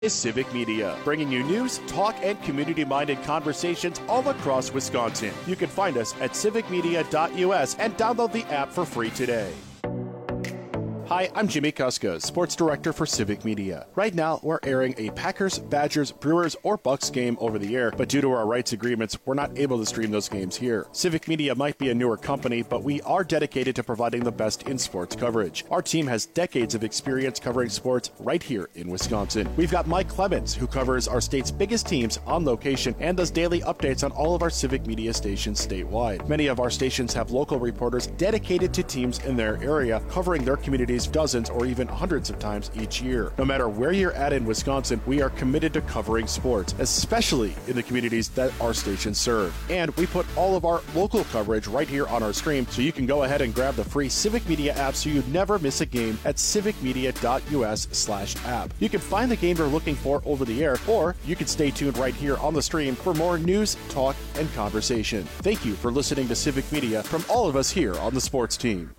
is Civic Media, bringing you news, talk, and community-minded conversations all across Wisconsin. You can find us at civicmedia.us and download the app for free today. Hi, I'm Jimmy Kuska, Sports Director for Civic Media. Right now, we're airing a Packers, Badgers, Brewers, or Bucks game over the air, but due to our rights agreements, we're not able to stream those games here. Civic Media might be a newer company, but we are dedicated to providing the best in sports coverage. Our team has decades of experience covering sports right here in Wisconsin. We've got Mike Clemens, who covers our state's biggest teams on location and does daily updates on all of our Civic Media stations statewide. Many of our stations have local reporters dedicated to teams in their area, covering their communities dozens or even hundreds of times each year. No matter where you're at in Wisconsin, we are committed to covering sports, especially in the communities that our stations serve. And we put all of our local coverage right here on our stream, so you can go ahead and grab the free Civic Media app so you never miss a game at civicmedia.us/app. You can find the game you're looking for over the air, or you can stay tuned right here on the stream for more news, talk, and conversation. Thank you for listening to Civic Media from all of us here on the sports team.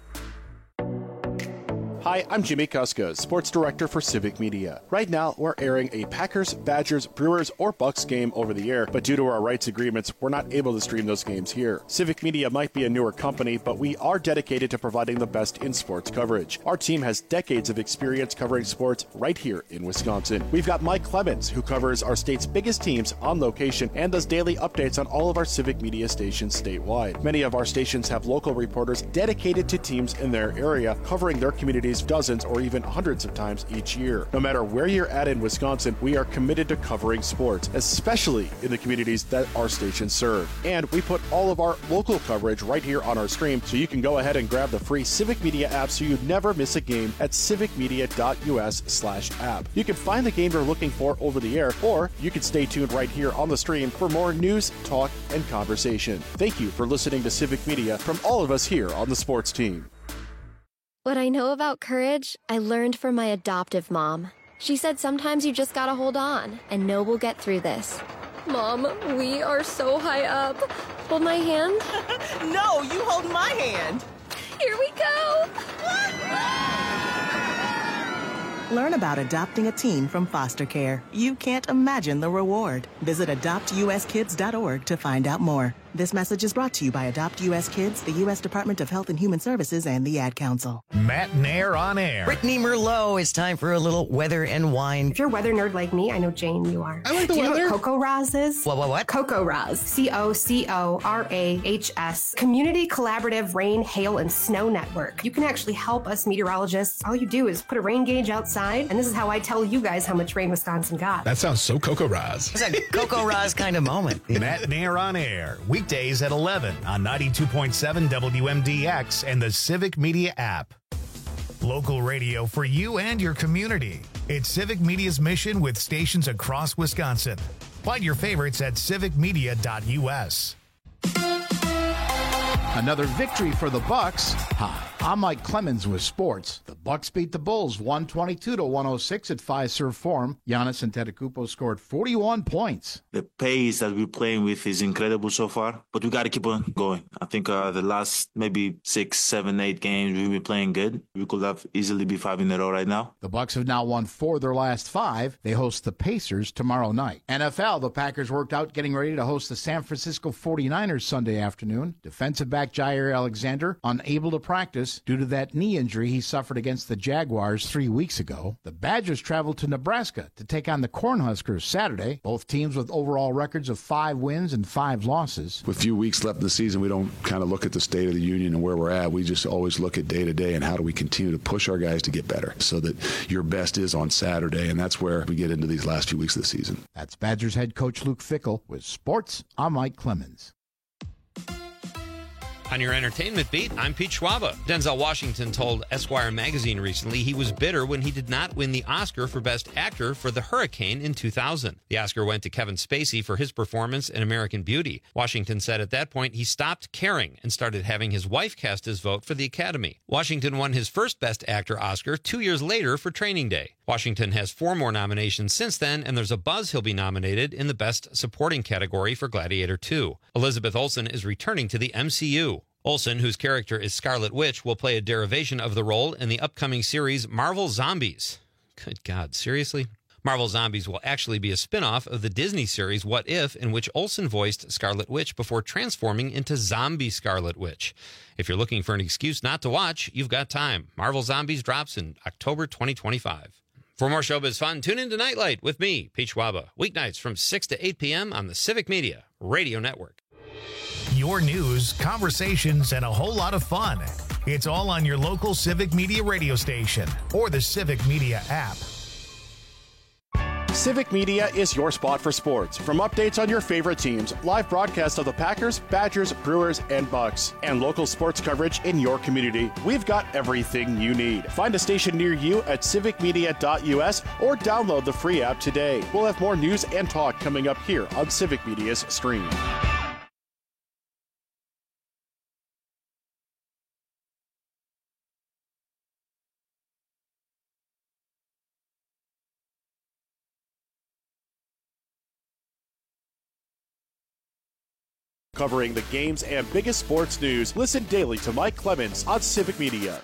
Hi, I'm Jimmy Kuska, Sports Director for Civic Media. Right now, we're airing a Packers, Badgers, Brewers, or Bucks game over the air, but due to our rights agreements, we're not able to stream those games here. Civic Media might be a newer company, but we are dedicated to providing the best in sports coverage. Our team has decades of experience covering sports right here in Wisconsin. We've got Mike Clemens, who covers our state's biggest teams on location and does daily updates on all of our Civic Media stations statewide. Many of our stations have local reporters dedicated to teams in their area, covering their communities dozens or even hundreds of times each year. No matter where you're at in Wisconsin, we are committed to covering sports, especially in the communities that our stations serve. And we put all of our local coverage right here on our stream, so you can go ahead and grab the free Civic Media app so you never miss a game at civicmedia.us/app. You can find the game you're looking for over the air, or you can stay tuned right here on the stream for more news, talk, and conversation. Thank you for listening to Civic Media from all of us here on the sports team. What I know about courage, I learned from my adoptive mom. She said sometimes you just gotta hold on and know we'll get through this. Mom, we are so high up. Hold my hand. No, you hold my hand. Here we go. Learn about adopting a teen from foster care. You can't imagine the reward. Visit adoptuskids.org to find out more. This message is brought to you by Adopt U.S. Kids, the U.S. Department of Health and Human Services, and the Ad Council. Matt Nair on air. Brittany Merlot, it's time for a little weather and wine. If you're a weather nerd like me, I know Jane, you are. I like the weather. Do you know what Coco Raz is? What? Coco Raz. COCORAHS. Community Collaborative Rain, Hail, and Snow Network. You can actually help us meteorologists. All you do is put a rain gauge outside, and this is how I tell you guys how much rain Wisconsin got. That sounds so Coco Raz. It's a Coco Raz kind of moment. Matt Nair on air. Weekdays at 11 on 92.7 WMDX and the Civic Media app. Local radio for you and your community. It's Civic Media's mission with stations across Wisconsin. Find your favorites at civicmedia.us. Another victory for the Bucks. Hi, I'm Mike Clemens with sports. The Bucks beat the Bulls 122-106 at Fiserv Forum. Giannis Antetokounmpo scored 41 points. The pace that we're playing with is incredible so far, but we got to keep on going. I think the last maybe 6, 7, 8 games we've been playing good. We could have easily be 5 in a row right now. The Bucks have now won 4 of their last 5. They host the Pacers tomorrow night. NFL, the Packers worked out getting ready to host the San Francisco 49ers Sunday afternoon. Defensive back Jair Alexander unable to practice due to that knee injury he suffered against the Jaguars 3 weeks ago. The Badgers traveled to Nebraska to take on the Cornhuskers Saturday. Both teams with overall records of 5 wins and 5 losses. With a few weeks left in the season, we don't kind of look at the state of the union and where we're at. We just always look at day to day and how do we continue to push our guys to get better so that your best is on Saturday, and that's where we get into these last few weeks of the season. That's Badgers head coach Luke Fickell with sports. I'm Mike Clemens. On your entertainment beat, I'm Pete Schwaba. Denzel Washington told Esquire magazine recently he was bitter when he did not win the Oscar for Best Actor for The Hurricane in 2000. The Oscar went to Kevin Spacey for his performance in American Beauty. Washington said at that point he stopped caring and started having his wife cast his vote for the Academy. Washington won his first Best Actor Oscar 2 years later for Training Day. Washington has 4 more nominations since then, and there's a buzz he'll be nominated in the Best Supporting category for Gladiator 2. Elizabeth Olsen is returning to the MCU. Olsen, whose character is Scarlet Witch, will play a derivation of the role in the upcoming series Marvel Zombies. Good God, seriously? Marvel Zombies will actually be a spin-off of the Disney series What If, in which Olsen voiced Scarlet Witch before transforming into Zombie Scarlet Witch. If you're looking for an excuse not to watch, you've got time. Marvel Zombies drops in October 2025. For more showbiz fun, tune in to Nightlight with me, Pete Schwaba, weeknights from 6 to 8 p.m. on the Civic Media Radio Network. Your news, conversations, and a whole lot of fun. It's all on your local Civic Media radio station or the Civic Media app. Civic Media is your spot for sports. From updates on your favorite teams, live broadcasts of the Packers, Badgers, Brewers, and Bucks, and local sports coverage in your community, we've got everything you need. Find a station near you at civicmedia.us or download the free app today. We'll have more news and talk coming up here on Civic Media's stream. Covering the games and biggest sports news, listen daily to Mike Clemens on Civic Media.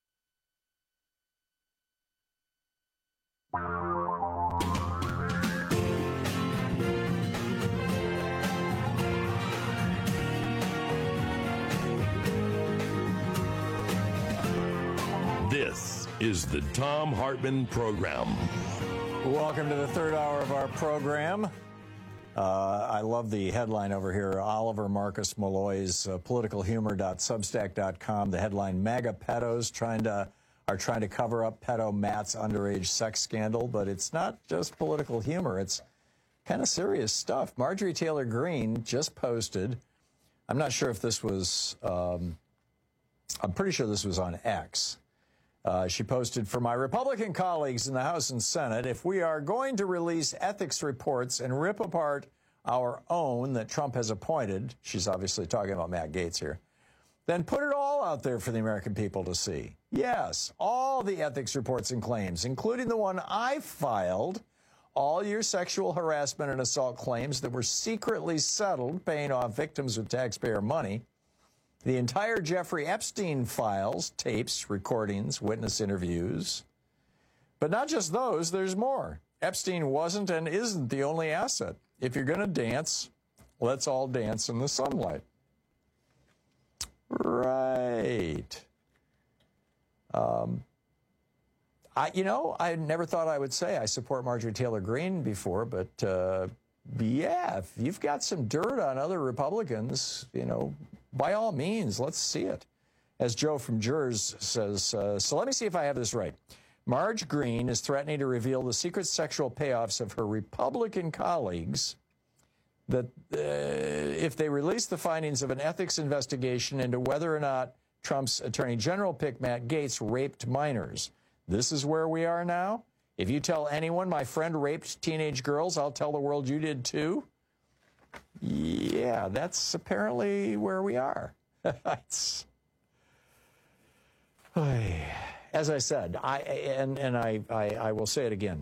This is the Thom Hartmann Program. Welcome to the third hour of our program. I love the headline over here, Oliver Marcus Malloy's politicalhumor.substack.com. The headline, MAGA pedos are trying to cover up pedo Matt's underage sex scandal, but it's not just political humor. It's kind of serious stuff. Marjorie Taylor Greene just posted, I'm not sure if this was, I'm pretty sure this was on X. She posted, for my Republican colleagues in the House and Senate, if we are going to release ethics reports and rip apart our own that Trump has appointed, she's obviously talking about Matt Gaetz here, then put it all out there for the American people to see. Yes, all the ethics reports and claims, including the one I filed, all your sexual harassment and assault claims that were secretly settled, paying off victims with taxpayer money, the entire Jeffrey Epstein files, tapes, recordings, witness interviews. But not just those, there's more. Epstein wasn't and isn't the only asset. If you're going to dance, let's all dance in the sunlight. Right. I never thought I would say I support Marjorie Taylor Greene before, but yeah, if you've got some dirt on other Republicans, by all means, let's see it. As Joe from Jers says, so let me see if I have this right. Marge Greene is threatening to reveal the secret sexual payoffs of her Republican colleagues that if they release the findings of an ethics investigation into whether or not Trump's Attorney General pick Matt Gaetz raped minors. This is where we are now. If you tell anyone my friend raped teenage girls, I'll tell the world you did too. Yeah, that's apparently where we are. As I said, I will say it again.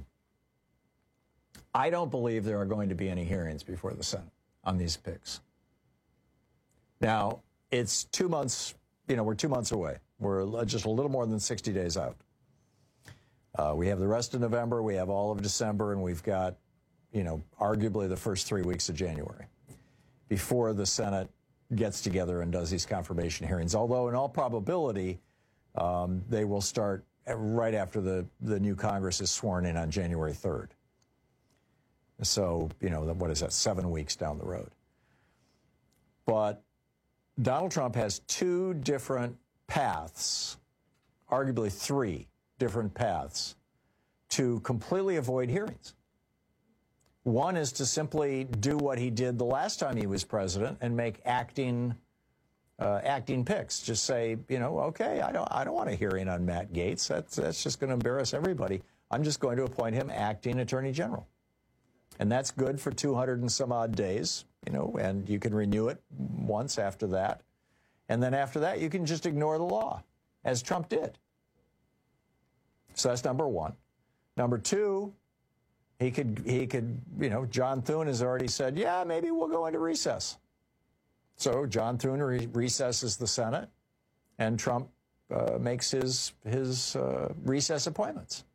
I don't believe there are going to be any hearings before the Senate on these picks. Now, it's 2 months, we're 2 months away. We're just a little more than 60 days out. We have the rest of November, we have all of December, and we've got, arguably the first 3 weeks of January before the Senate gets together and does these confirmation hearings. Although, in all probability, they will start right after the new Congress is sworn in on January 3rd. So, what is that, 7 weeks down the road. But Donald Trump has two different paths, arguably three different paths, to completely avoid hearings. One is to simply do what he did the last time he was president and make acting picks. Just say, okay, I don't want a hearing on Matt Gaetz. That's just going to embarrass everybody. I'm just going to appoint him acting attorney general. And that's good for 200 and some odd days, and you can renew it once after that. And then after that, you can just ignore the law, as Trump did. So that's number one. Number two, he could, John Thune has already said, yeah, maybe we'll go into recess. So John Thune recesses the Senate, and Trump makes his recess appointments.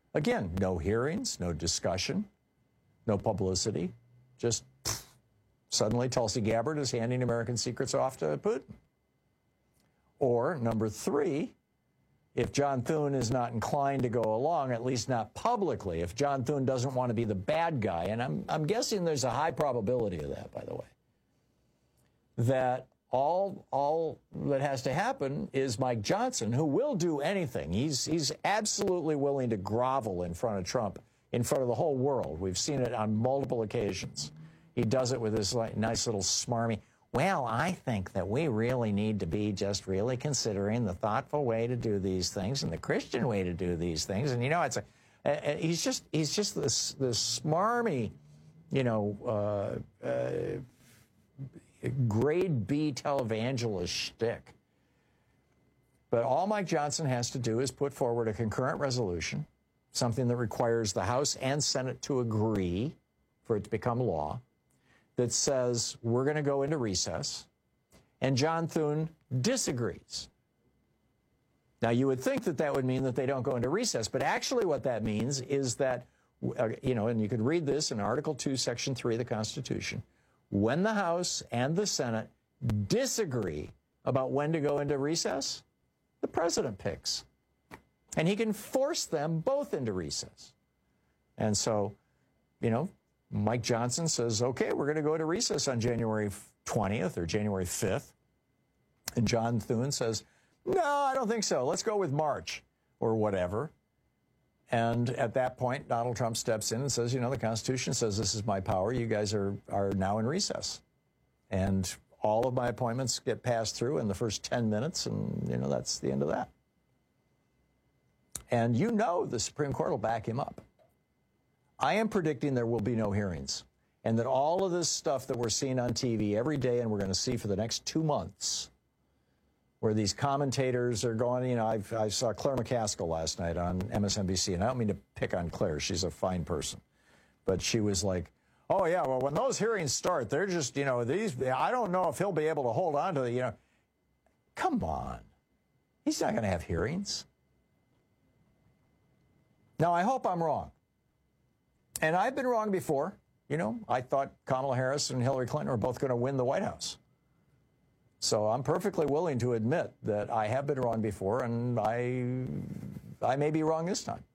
Again, no hearings, no discussion, no publicity. Just suddenly Tulsi Gabbard is handing American secrets off to Putin. Or, number three, if John Thune is not inclined to go along, at least not publicly, if John Thune doesn't want to be the bad guy, and I'm guessing there's a high probability of that, by the way, that all that has to happen is Mike Johnson, who will do anything. He's absolutely willing to grovel in front of Trump, in front of the whole world. We've seen it on multiple occasions. He does it with this nice little smarmy, well, I think that we really need to be just really considering the thoughtful way to do these things and the Christian way to do these things. And, you know, he's just this smarmy, you know, grade B televangelist shtick. But all Mike Johnson has to do is put forward a concurrent resolution, something that requires the House and Senate to agree for it to become law, that says we're going to go into recess, and John Thune disagrees. Now, you would think that that would mean that they don't go into recess, but actually what that means is that, you know, and you could read this in Article 2, Section 3 of the Constitution, when the House and the Senate disagree about when to go into recess, the president picks. And he can force them both into recess. And so, you know, Mike Johnson says, okay, we're going to go into recess on January 20th or January 5th. And John Thune says, no, I don't think so. Let's go with March or whatever. And at that point, Donald Trump steps in and says, you know, the Constitution says this is my power. You guys are now in recess. And all of my appointments get passed through in the first 10 minutes, and, you know, that's the end of that. And you know the Supreme Court will back him up. I am predicting there will be no hearings, and that all of this stuff that we're seeing on TV every day and we're going to see for the next 2 months, where these commentators are going, you know, I saw Claire McCaskill last night on MSNBC, and I don't mean to pick on Claire. She's a fine person. But she was like, oh, yeah, well, when those hearings start, they're just, you know, I don't know if he'll be able to hold on to the, you know. Come on. He's not going to have hearings. Now, I hope I'm wrong. And I've been wrong before. You know, I thought Kamala Harris and Hillary Clinton were both going to win the White House. So I'm perfectly willing to admit that I have been wrong before, and I may be wrong this time.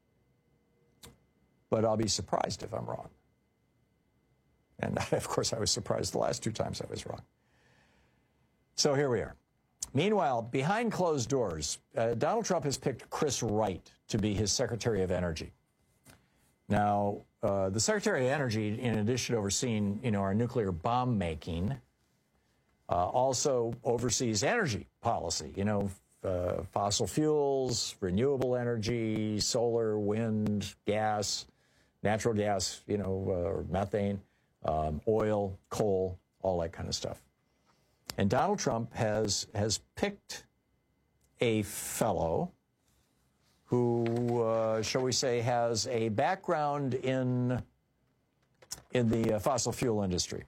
But I'll be surprised if I'm wrong. And, of course, I was surprised the last 2 times I was wrong. So here we are. Meanwhile, behind closed doors, Donald Trump has picked Chris Wright to be his Secretary of Energy. Now, the Secretary of Energy, in addition to overseeing, you know, our nuclear bomb making, also oversees energy policy, you know, fossil fuels, renewable energy, solar, wind, gas, natural gas, you know, methane, oil, coal, all that kind of stuff. And Donald Trump has picked a fellow who, shall we say, has a background in the fossil fuel industry.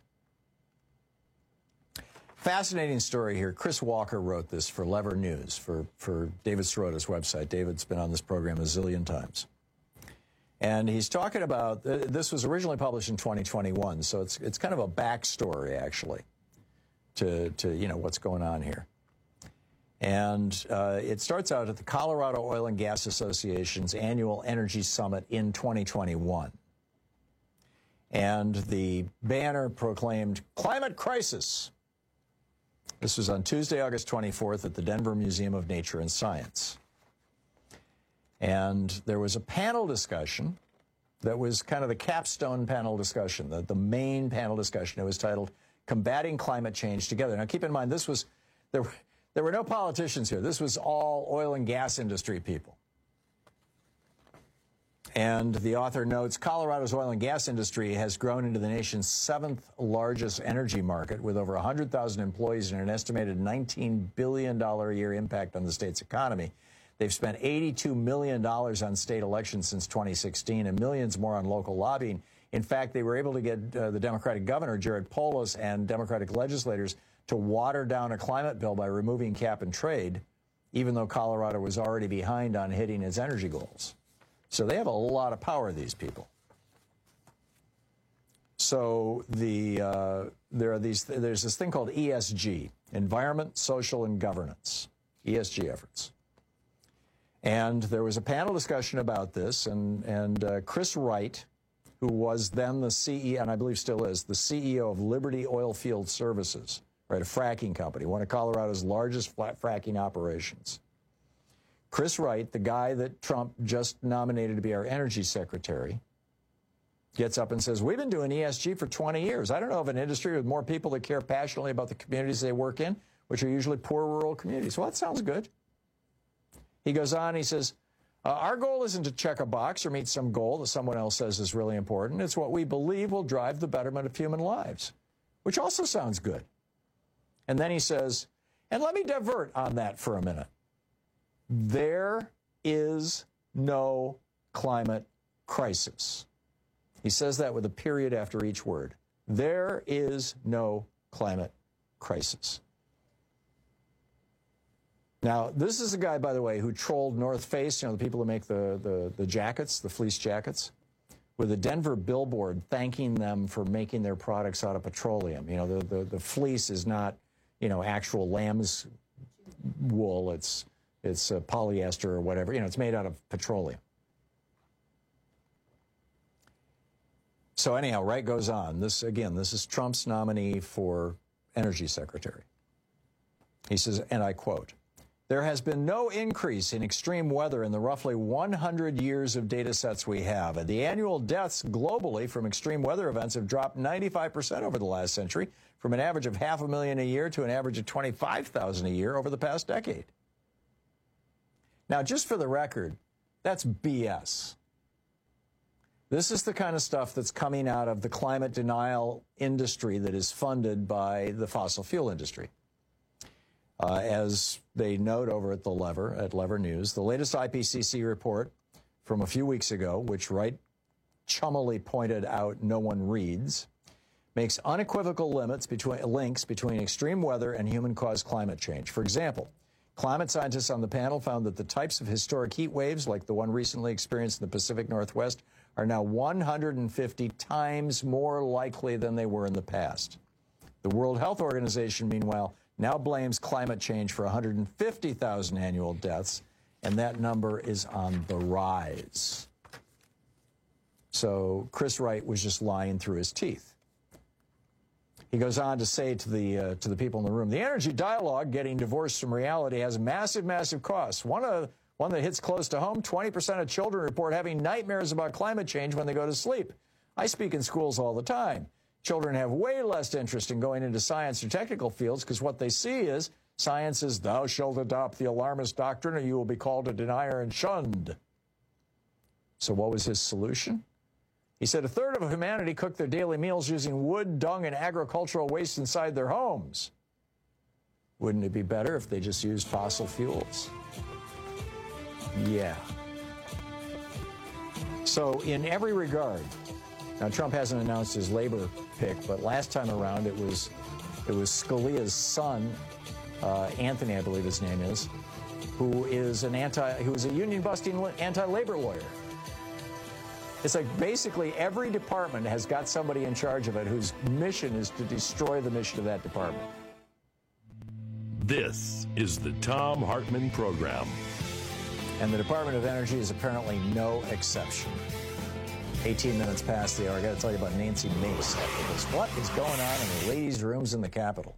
Fascinating story here. Chris Walker wrote this for Lever News, for David Sirota's website. David's been on this program a zillion times. And he's talking about, this was originally published in 2021, so it's kind of a backstory, actually, to you know, what's going on here. And it starts out at the Colorado Oil and Gas Association's annual Energy Summit in 2021. And the banner proclaimed, "Climate Crisis." This was on Tuesday, August 24th at the Denver Museum of Nature and Science. And there was a panel discussion that was kind of the capstone panel discussion, the main panel discussion. It was titled, "Combating Climate Change Together." Now, keep in mind, there were no politicians here. This was all oil and gas industry people. And the author notes, Colorado's oil and gas industry has grown into the nation's 7th largest energy market, with over 100,000 employees and an estimated $19 billion a year impact on the state's economy. They've spent $82 million on state elections since 2016 and millions more on local lobbying. In fact, they were able to get the Democratic governor, Jared Polis, and Democratic legislators to water down a climate bill by removing cap and trade, even though Colorado was already behind on hitting its energy goals. So they have a lot of power, these people. So there's this thing called ESG, Environment, Social, and Governance, ESG efforts. And there was a panel discussion about this, and Chris Wright, who was then the CEO, and I believe still is, the CEO of Liberty Oilfield Services, right, a fracking company, one of Colorado's largest fracking operations. Chris Wright, the guy that Trump just nominated to be our energy secretary, gets up and says, we've been doing ESG for 20 years. I don't know of an industry with more people that care passionately about the communities they work in, which are usually poor rural communities. Well, that sounds good. He goes on, he says, our goal isn't to check a box or meet some goal that someone else says is really important. It's what we believe will drive the betterment of human lives, which also sounds good. And then he says, and let me divert on that for a minute. There is no climate crisis. He says that with a period after each word. There is no climate crisis. Now, this is a guy, by the way, who trolled North Face, you know, the people who make the jackets, the fleece jackets, with a Denver billboard thanking them for making their products out of petroleum. You know, the fleece is not, you know, actual lamb's wool. It's polyester or whatever. You know, it's made out of petroleum. So anyhow, Wright goes on. This is Trump's nominee for energy secretary. He says, and I quote, there has been no increase in extreme weather in the roughly 100 years of data sets we have. And the annual deaths globally from extreme weather events have dropped 95% over the last century, from an average of 500,000 a year to an average of 25,000 a year over the past decade. Now, just for the record, that's BS. This is the kind of stuff that's coming out of the climate denial industry that is funded by the fossil fuel industry. As they note over at Lever News, the latest IPCC report from a few weeks ago, which Wright chummily pointed out no one reads, makes unequivocal links between extreme weather and human-caused climate change. For example, climate scientists on the panel found that the types of historic heat waves, like the one recently experienced in the Pacific Northwest, are now 150 times more likely than they were in the past. The World Health Organization, meanwhile, now blames climate change for 150,000 annual deaths, and that number is on the rise. So Chris Wright was just lying through his teeth. He goes on to say to the people in the room, the energy dialogue, getting divorced from reality, has massive, massive costs. One that hits close to home, 20% of children report having nightmares about climate change when they go to sleep. I speak in schools all the time. Children have way less interest in going into science or technical fields because what they see is science is thou shalt adopt the alarmist doctrine or you will be called a denier and shunned. So what was his solution? He said a third of humanity cook their daily meals using wood, dung, and agricultural waste inside their homes. Wouldn't it be better if they just used fossil fuels? Yeah. So in every regard, now Trump hasn't announced his labor pick, but last time around it was Scalia's son, Anthony, I believe his name is, who is a union-busting anti-labor lawyer. It's like basically every department has got somebody in charge of it whose mission is to destroy the mission of that department. This is the Thom Hartmann Program. And the Department of Energy is apparently no exception. 18 minutes past the hour. I got to tell you about Nancy Mace after this. What is going on in the ladies' rooms in the Capitol?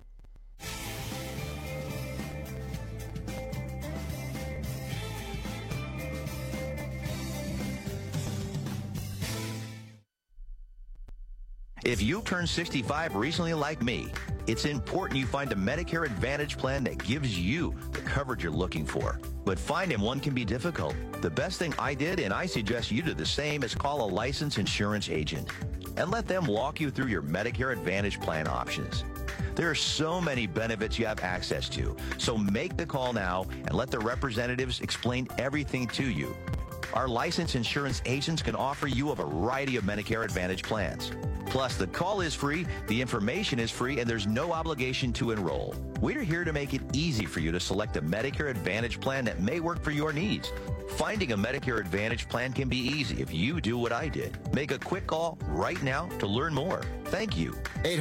If you turned 65 recently like me, it's important you find a Medicare Advantage plan that gives you the coverage you're looking for. But finding one can be difficult. The best thing I did, and I suggest you do the same, is call a licensed insurance agent and let them walk you through your Medicare Advantage plan options. There are so many benefits you have access to, so make the call now and let the representatives explain everything to you. Our licensed insurance agents can offer you a variety of Medicare Advantage plans. Plus, the call is free, the information is free, and there's no obligation to enroll. We're here to make it easy for you to select a Medicare Advantage plan that may work for your needs. Finding a Medicare Advantage plan can be easy if you do what I did. Make a quick call right now to learn more. Thank you.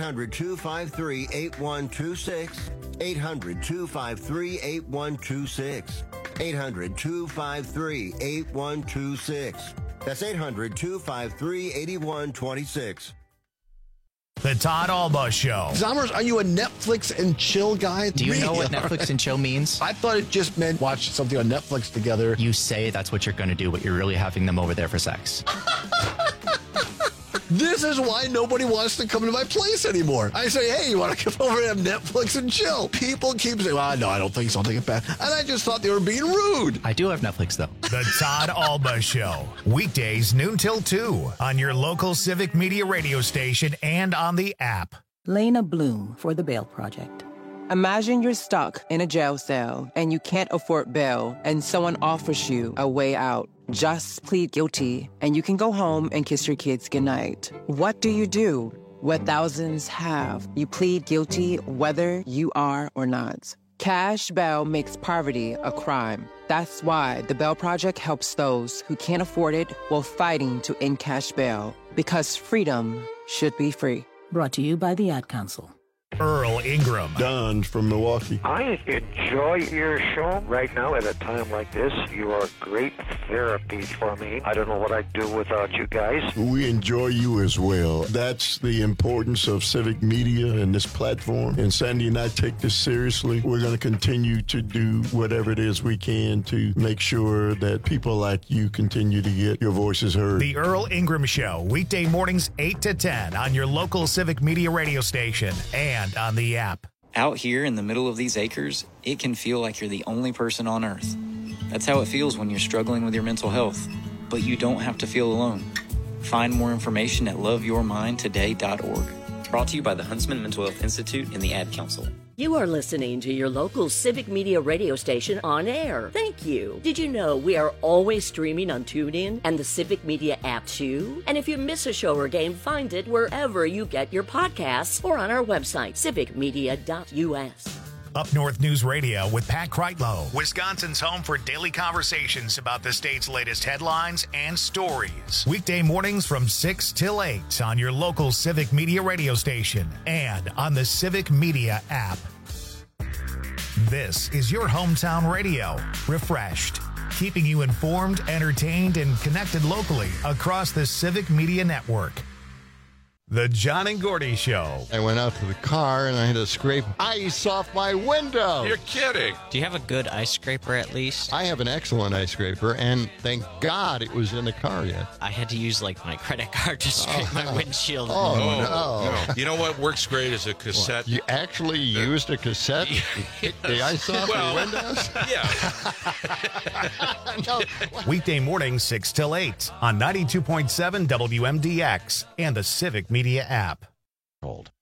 800-253-8126. 800-253-8126. 800-253-8126. That's 800-253-8126. The Todd Alba Show. Zommers, are you a Netflix and chill guy? Do you know what Netflix and chill means? I thought it just meant watch something on Netflix together. You say that's what you're going to do, but you're really having them over there for sex. This is why nobody wants to come to my place anymore. I say, hey, you want to come over and have Netflix and chill? People keep saying, well, no, I don't think so. I'll take it back. And I just thought they were being rude. I do have Netflix, though. The Todd Alba Show. Weekdays, noon till 2 on your local Civic Media radio station and on the app. Lena Bloom for the Bail Project. Imagine you're stuck in a jail cell and you can't afford bail and someone offers you a way out. Just plead guilty and you can go home and kiss your kids goodnight. What do? What thousands have. You plead guilty whether you are or not. Cash bail makes poverty a crime. That's why the Bail Project helps those who can't afford it while fighting to end cash bail. Because freedom should be free. Brought to you by the Ad Council. Earl Ingram. Don from Milwaukee. I enjoy your show right now at a time like this. You are great therapy for me. I don't know what I'd do without you guys. We enjoy you as well. That's the importance of civic media and this platform. And Sandy and I take this seriously. We're going to continue to do whatever it is we can to make sure that people like you continue to get your voices heard. The Earl Ingram Show, weekday mornings 8 to 10 on your local Civic Media radio station and on the app. Out here in the middle of these acres, it can feel like you're the only person on Earth. That's how it feels when you're struggling with your mental health. But you don't have to feel alone. Find more information at loveyourmindtoday.org. Brought to you by the Huntsman Mental Health Institute and the Ad Council. You are listening to your local Civic Media radio station on air. Thank you. Did you know we are always streaming on TuneIn and the Civic Media app too? And if you miss a show or game, find it wherever you get your podcasts or on our website, civicmedia.us. Up North News Radio with Pat Kreitlow, Wisconsin's home for daily conversations about the state's latest headlines and stories. Weekday mornings from 6 till 8 on your local Civic Media radio station and on the Civic Media app. This is your hometown radio, refreshed, keeping you informed, entertained, and connected locally across the Civic Media network. The John and Gordy Show. I went out to the car and I had to scrape ice off my window. You're kidding. Do you have a good ice scraper at least? I have an excellent ice scraper, and thank God it was in the car yet. I had to use my credit card to scrape my windshield. Oh, no. You know what works great is a cassette. You actually used a cassette to kick the ice off your windows? Yeah. No. Weekday mornings 6 till 8 on 92.7 WMDX and the Civic Media app. Hold.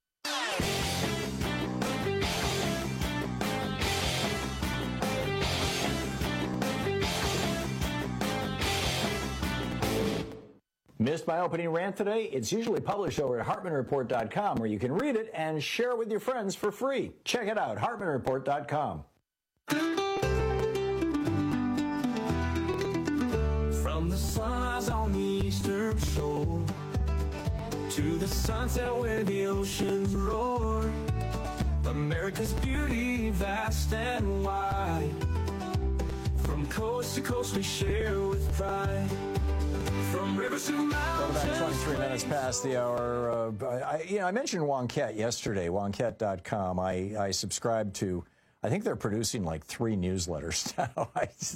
Missed my opening rant today? It's usually published over at HartmanReport.com, where you can read it and share it with your friends for free. Check it out, HartmanReport.com. From the sunrise on the eastern shore to the sunset where the oceans roar, America's beauty vast and wide. From coast to coast we share with pride. From rivers to mountains. About 23 minutes past the hour. I mentioned Wonkette yesterday, wonkette.com. I subscribe to, I think they're producing like 3 newsletters now.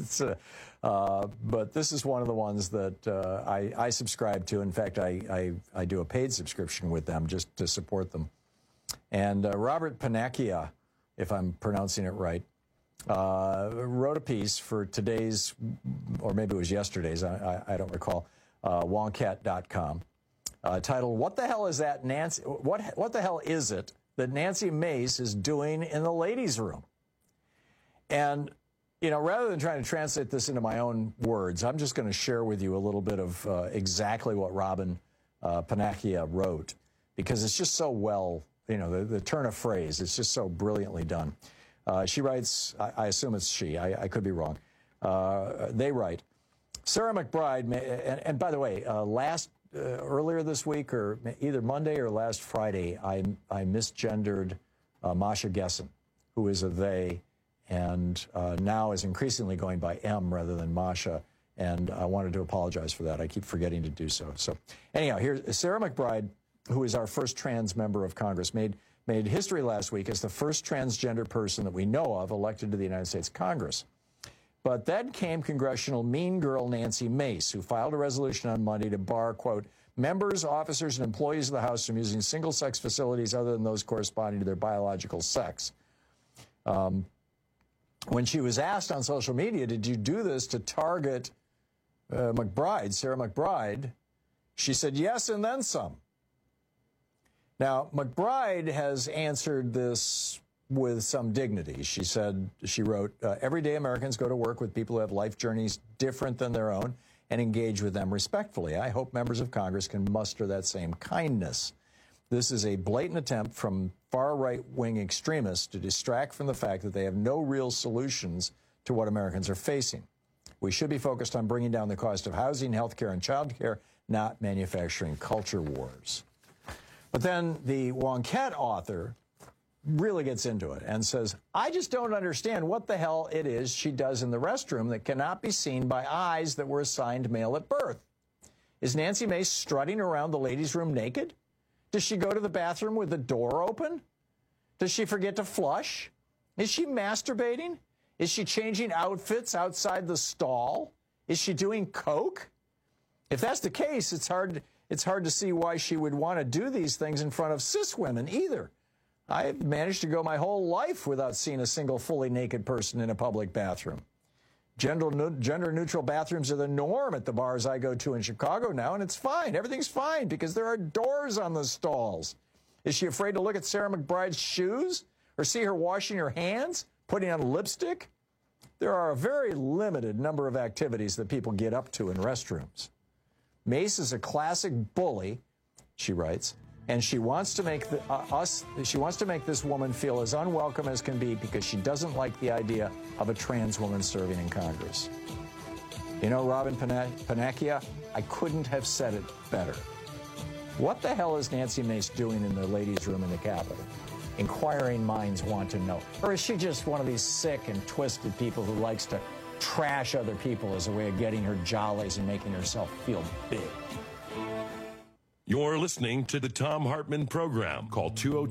But this is one of the ones that I subscribe to. In fact, I do a paid subscription with them just to support them. And Robert Panacchia, if I'm pronouncing it right, wrote a piece for today's, or maybe it was yesterday's, I don't recall, wonkette.com, titled, "What the hell is that, Nancy? What the hell is it that Nancy Mace is doing in the ladies' room?" And rather than trying to translate this into my own words, I'm just going to share with you a little bit of exactly what Robin Panacchia wrote. because it's just so well, the turn of phrase, it's just so brilliantly done. She writes, I assume it's she, I could be wrong. They write, Sarah McBride, and by the way, earlier this week, or either Monday or last Friday, I misgendered Masha Gessen, who is a they, and now is increasingly going by M rather than Masha, and I wanted to apologize for that. I keep forgetting to do so. So anyhow, here's Sarah McBride, who is our first trans member of Congress, made history last week as the first transgender person that we know of elected to the United States Congress. But then came congressional mean girl Nancy Mace, who filed a resolution on Monday to bar, quote, members, officers, and employees of the House from using single-sex facilities other than those corresponding to their biological sex. When she was asked on social media, did you do this to target Sarah McBride, she said yes and then some. Now, McBride has answered this with some dignity. She wrote, everyday Americans go to work with people who have life journeys different than their own and engage with them respectfully. I hope members of Congress can muster that same kindness. This is a blatant attempt from far right-wing extremists to distract from the fact that they have no real solutions to what Americans are facing. We should be focused on bringing down the cost of housing, health care, and child care, not manufacturing culture wars. But then the Wonkette author really gets into it and says, I just don't understand what the hell it is she does in the restroom that cannot be seen by eyes that were assigned male at birth. Is Nancy Mace strutting around the ladies' room naked? Does she go to the bathroom with the door open? Does she forget to flush? Is she masturbating? Is she changing outfits outside the stall? Is she doing coke? If that's the case, it's hard to see why she would want to do these things in front of cis women either. I've managed to go my whole life without seeing a single fully naked person in a public bathroom. Gender-neutral bathrooms are the norm at the bars I go to in Chicago now, and it's fine. Everything's fine because there are doors on the stalls. Is she afraid to look at Sarah McBride's shoes or see her washing her hands, putting on lipstick? There are a very limited number of activities that people get up to in restrooms. Mace is a classic bully, she writes, and she wants to make this woman feel as unwelcome as can be because she doesn't like the idea of a trans woman serving in Congress. You know, Robin Panacchia, I couldn't have said it better. What the hell is Nancy Mace doing in the ladies' room in the Capitol? Inquiring minds want to know. Or is she just one of these sick and twisted people who likes to trash other people as a way of getting her jollies and making herself feel big? You're listening to the Thom Hartmann Program. Call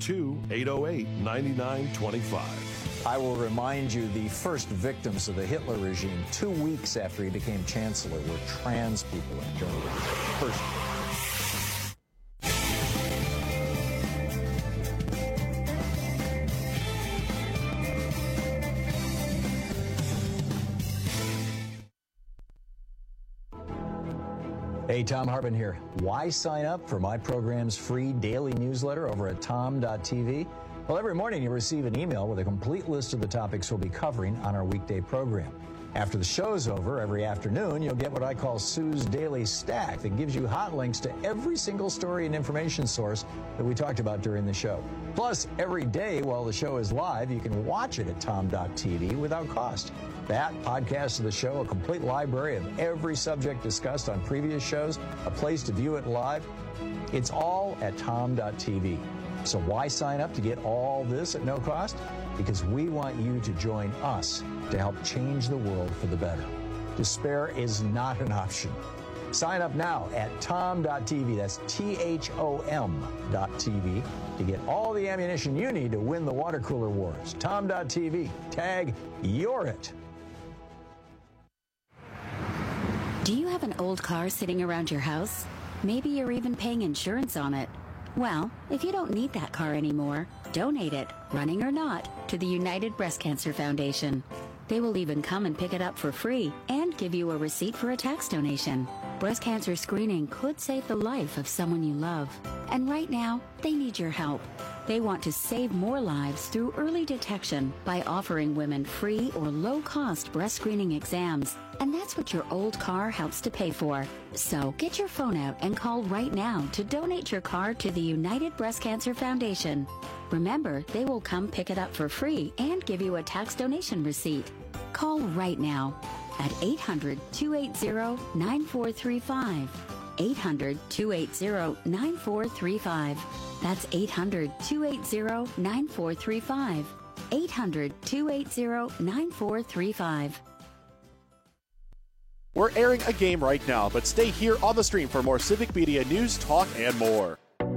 202-808-9925. I will remind you, the first victims of the Hitler regime 2 weeks after he became chancellor were trans people in Germany. First. Hey, Thom Hartmann here. Why sign up for my program's free daily newsletter over at tom.tv? Well, every morning you'll receive an email with a complete list of the topics we'll be covering on our weekday program. After the show's over, every afternoon, you'll get what I call Sue's Daily Stack that gives you hot links to every single story and information source that we talked about during the show. Plus, every day while the show is live, you can watch it at tom.tv without cost. That, podcast of the show, a complete library of every subject discussed on previous shows, a place to view it live. It's all at tom.tv. So why sign up to get all this at no cost? Because we want you to join us to help change the world for the better. Despair is not an option. Sign up now at tom.tv, that's THOM.tv, to get all the ammunition you need to win the water cooler wars. tom.tv, tag You're It. Do you have an old car sitting around your house? Maybe you're even paying insurance on it. Well, if you don't need that car anymore, donate it, running or not, to the United Breast Cancer Foundation. They will even come and pick it up for free and give you a receipt for a tax donation. Breast cancer screening could save the life of someone you love. And right now, they need your help. They want to save more lives through early detection by offering women free or low-cost breast screening exams. And that's what your old car helps to pay for. So get your phone out and call right now to donate your car to the United Breast Cancer Foundation. Remember, they will come pick it up for free and give you a tax donation receipt. Call right now at 800-280-9435. 800-280-9435. That's 800-280-9435. 800-280-9435. We're airing a game right now, but stay here on the stream for more Civic Media news, talk, and more.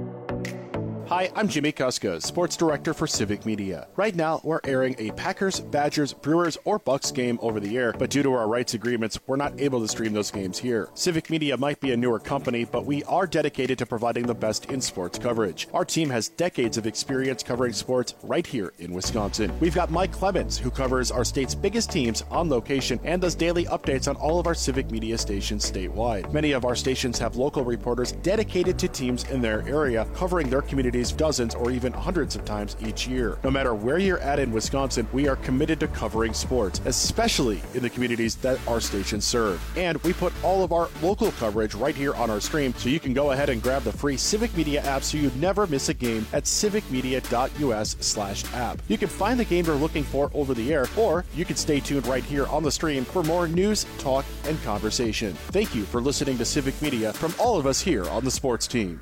Hi, I'm Jimmy Kuska, Sports Director for Civic Media. Right now, we're airing a Packers, Badgers, Brewers, or Bucks game over the air, but due to our rights agreements, we're not able to stream those games here. Civic Media might be a newer company, but we are dedicated to providing the best in sports coverage. Our team has decades of experience covering sports right here in Wisconsin. We've got Mike Clemens, who covers our state's biggest teams on location and does daily updates on all of our Civic Media stations statewide. Many of our stations have local reporters dedicated to teams in their area, covering their community dozens or even hundreds of times each year. No matter where you're at in Wisconsin, we are committed to covering sports, especially in the communities that our stations serve. And we put all of our local coverage right here on our stream, so you can go ahead and grab the free Civic Media app so you never miss a game at civicmedia.us/app. You can find the game you're looking for over the air, or you can stay tuned right here on the stream for more news, talk, and conversation. Thank you for listening to Civic Media from all of us here on the sports team.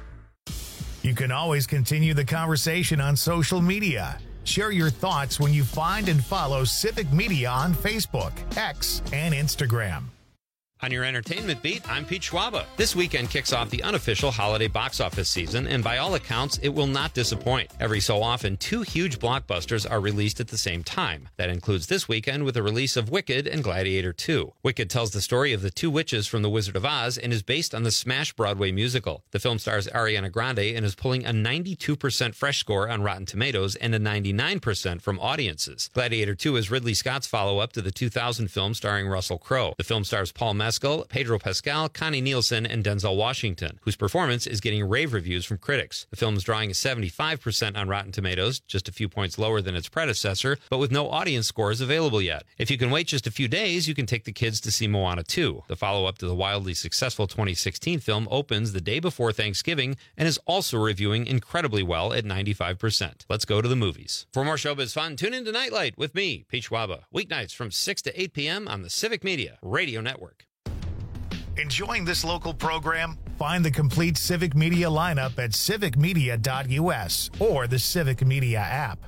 You can always continue the conversation on social media. Share your thoughts when you find and follow Civic Media on Facebook, X, and Instagram. On your entertainment beat, I'm Pete Schwaba. This weekend kicks off the unofficial holiday box office season, and by all accounts, it will not disappoint. Every so often, two huge blockbusters are released at the same time. That includes this weekend with the release of Wicked and Gladiator 2. Wicked tells the story of the two witches from The Wizard of Oz and is based on the smash Broadway musical. The film stars Ariana Grande and is pulling a 92% fresh score on Rotten Tomatoes and a 99% from audiences. Gladiator 2 is Ridley Scott's follow-up to the 2000 film starring Russell Crowe. The film stars Paul Mescal, Pedro Pascal, Connie Nielsen, and Denzel Washington, whose performance is getting rave reviews from critics. The film is drawing a 75% on Rotten Tomatoes, just a few points lower than its predecessor, but with no audience scores available yet. If you can wait just a few days, you can take the kids to see Moana 2. The follow-up to the wildly successful 2016 film opens the day before Thanksgiving and is also reviewing incredibly well at 95%. Let's go to the movies. For more showbiz fun, tune in to Nightlight with me, Pete Schwaba, weeknights from 6 to 8 p.m. on the Civic Media Radio Network. Enjoying this local program? Find the complete Civic Media lineup at civicmedia.us or the Civic Media app.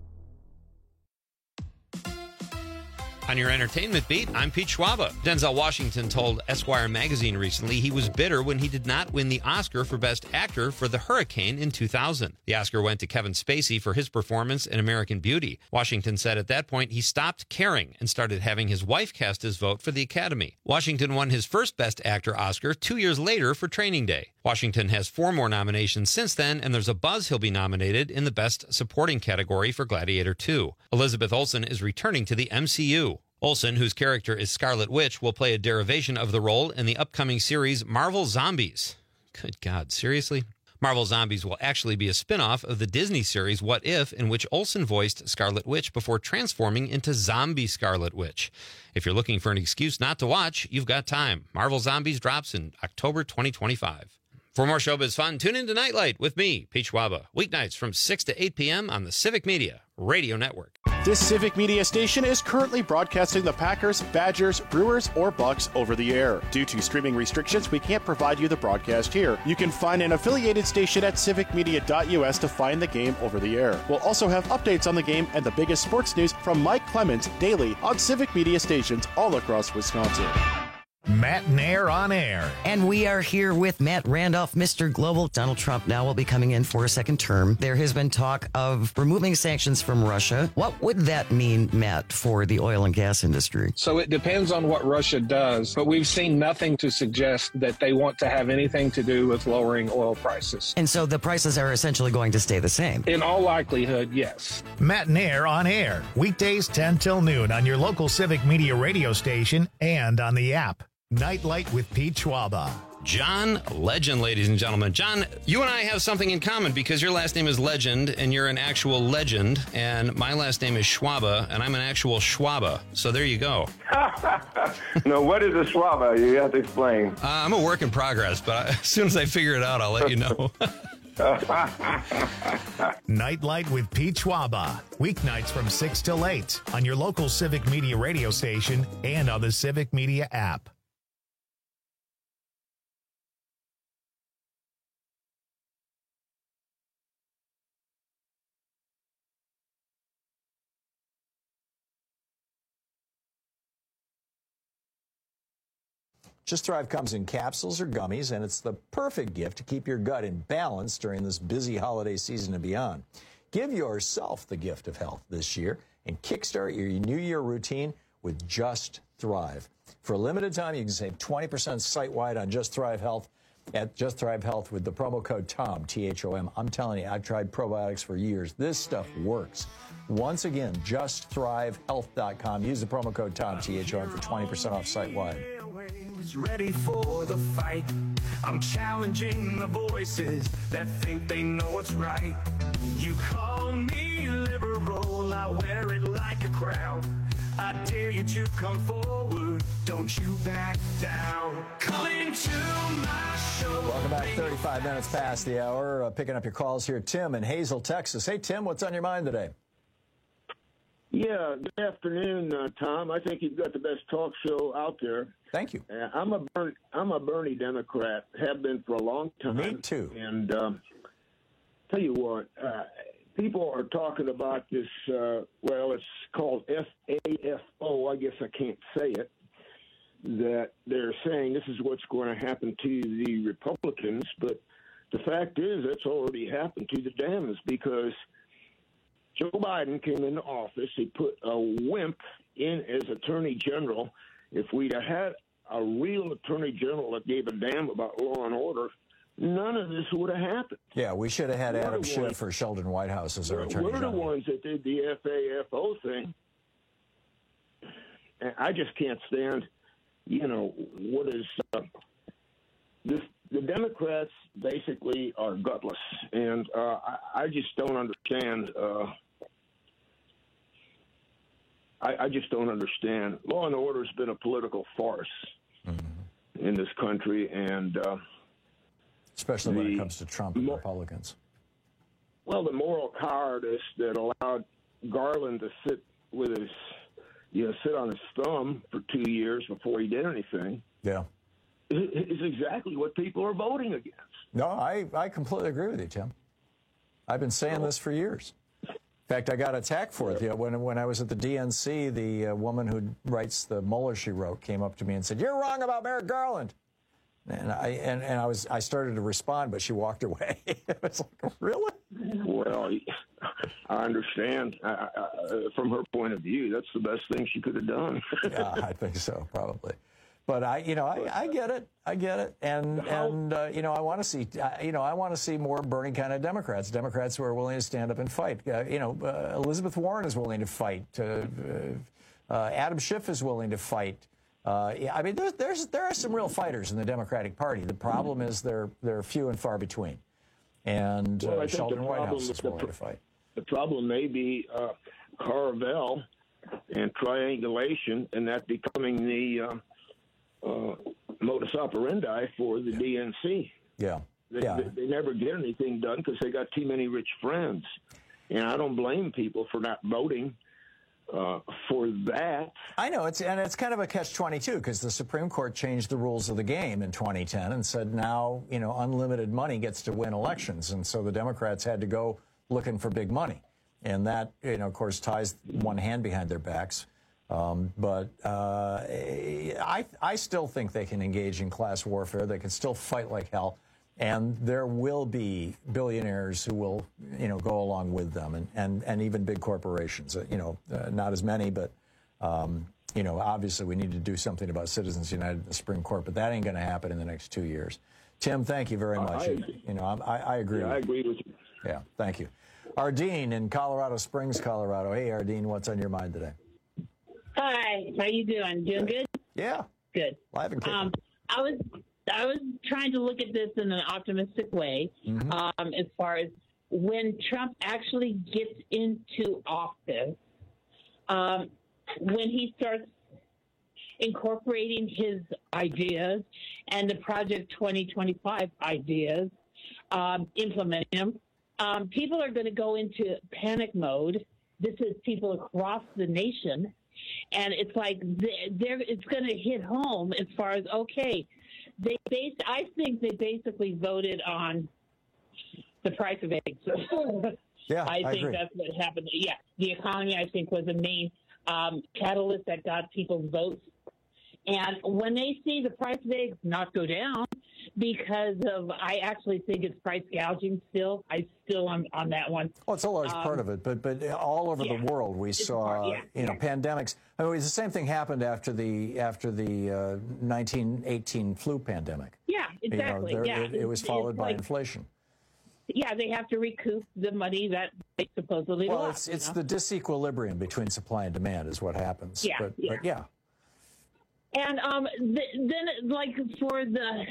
On your entertainment beat, I'm Pete Schwaba. Denzel Washington told Esquire magazine recently he was bitter when he did not win the Oscar for Best Actor for The Hurricane in 2000. The Oscar went to Kevin Spacey for his performance in American Beauty. Washington said at that point he stopped caring and started having his wife cast his vote for the Academy. Washington won his first Best Actor Oscar 2 years later for Training Day. Washington has 4 more nominations since then, and there's a buzz he'll be nominated in the Best Supporting category for Gladiator 2. Elizabeth Olsen is returning to the MCU. Olsen, whose character is Scarlet Witch, will play a derivation of the role in the upcoming series Marvel Zombies. Good God, seriously? Marvel Zombies will actually be a spin-off of the Disney series What If, in which Olsen voiced Scarlet Witch before transforming into Zombie Scarlet Witch. If you're looking for an excuse not to watch, you've got time. Marvel Zombies drops in October 2025. For more showbiz fun, tune in to Nightlight with me, Pete Schwaba, weeknights from 6 to 8 p.m. on the Civic Media Radio Network. This Civic Media station is currently broadcasting the Packers, Badgers, Brewers, or Bucks over the air. Due to streaming restrictions, we can't provide you the broadcast here. You can find an affiliated station at civicmedia.us to find the game over the air. We'll also have updates on the game and the biggest sports news from Mike Clemens daily on Civic Media stations all across Wisconsin. Matt Nair on air. And we are here with Matt Randolph, Mr. Global. Donald Trump now will be coming in for a second term. There has been talk of removing sanctions from Russia. What would that mean, Matt, for the oil and gas industry? So it depends on what Russia does, but we've seen nothing to suggest that they want to have anything to do with lowering oil prices. And so the prices are essentially going to stay the same? In all likelihood, yes. Matt Nair on air, weekdays 10 till noon on your local Civic Media radio station and on the app. Nightlight with Pete Schwaba. John Legend, ladies and gentlemen. John, you and I have something in common because your last name is Legend and you're an actual legend, and my last name is Schwaba and I'm an actual Schwaba. So there you go. No, what is a Schwaba? You have to explain. I'm a work in progress, but as soon as I figure it out, I'll let you know. Nightlight with Pete Schwaba. Weeknights from 6 till 8 on your local Civic Media radio station and on the Civic Media app. Just Thrive comes in capsules or gummies, and it's the perfect gift to keep your gut in balance during this busy holiday season and beyond. Give yourself the gift of health this year and kickstart your New Year routine with Just Thrive. For a limited time, you can save 20% site-wide on Just Thrive Health at Just Thrive Health with the promo code TOM, T-H-O-M. I'm telling you, I've tried probiotics for years. This stuff works. Once again, JustThriveHealth.com. Use the promo code TOM, T-H-O-M, for 20% off site-wide. Ready for the fight. I'm challenging the voices that think they know what's right. You call me liberal, I wear it like a crown. I dare you to come forward, don't you back down. Coming to my show. Welcome back, 35 minutes past the hour. Picking up your calls here. Tim in Hazel, Texas. Hey, Tim, what's on your mind today? Yeah, good afternoon, Tom. I think you've got the best talk show out there. Thank you. I'm a Bernie Democrat, have been for a long time. Me too. And tell you what, people are talking about this, well, it's called FAFO, I guess I can't say it, that they're saying this is what's going to happen to the Republicans, but the fact is that's already happened to the Dems because Joe Biden came into office. He put a wimp in as Attorney General. If we'd have had a real Attorney General that gave a damn about law and order, none of this would have happened. Yeah, we should have had Adam Schiff or Sheldon Whitehouse as our Attorney General. We're the ones that did the FAFO thing. And I just can't stand, what is this? The Democrats basically are gutless, and I just don't understand. I just don't understand. Law and order has been a political farce in this country, and especially when it comes to Trump and Republicans. Well, the moral cowardice that allowed Garland to sit with his, sit on his thumb for 2 years before he did anything. Yeah. Is exactly what people are voting against. No, I completely agree with you, Tim. I've been saying this for years. In fact, I got attacked for it. When I was at the DNC, the woman who writes the Mueller she wrote came up to me and said, "You're wrong about Merrick Garland." And I started to respond, but she walked away. I was like, really? Well, I understand. From her point of view, that's the best thing she could have done. Yeah, I think so, probably. But I get it. I get it. And I want to see, I want to see more Bernie kind of Democrats who are willing to stand up and fight. Elizabeth Warren is willing to fight. Adam Schiff is willing to fight. I mean, there are some real fighters in the Democratic Party. The problem is they're few and far between. And Sheldon Whitehouse is willing to fight. The problem may be Carvel and triangulation, and that becoming the modus operandi for the DNC. Yeah. They never get anything done because they got too many rich friends. And I don't blame people for not voting for that. I know, it's kind of a catch-22 because the Supreme Court changed the rules of the game in 2010 and said now, unlimited money gets to win elections. And so the Democrats had to go looking for big money. And that, of course, ties one hand behind their backs. But I still think they can engage in class warfare. They can still fight like hell. And there will be billionaires who will, go along with them and even big corporations, not as many, but, obviously we need to do something about Citizens United in the Supreme Court, but that ain't going to happen in the next 2 years. Tim, thank you very much. I agree. Yeah, I agree with you. Yeah, thank you. Ardeen in Colorado Springs, Colorado. Hey, Ardeen, what's on your mind today? Hi, how you doing? Doing good? Yeah. Good. Live and kicking. I was trying to look at this in an optimistic way, as far as when Trump actually gets into office, when he starts incorporating his ideas and the Project 2025 ideas, implementing them, people are going to go into panic mode. This is people across the nation. And it's like it's going to hit home as far as, okay, I think they basically voted on the price of eggs. Yeah, I think agree. that's what happened. Yeah, the economy, I think, was the main catalyst that got people's votes. And when they see the price of eggs not go down, because of, I actually think it's price gouging still. I still am on that one. Well, it's a large part of it, but all over the world we saw, pandemics. I mean, the same thing happened after the 1918 flu pandemic. Yeah, exactly. It was followed by inflation. Yeah, they have to recoup the money that they supposedly lost. Well, it's the disequilibrium between supply and demand is what happens. Yeah, but yeah. And then, like for the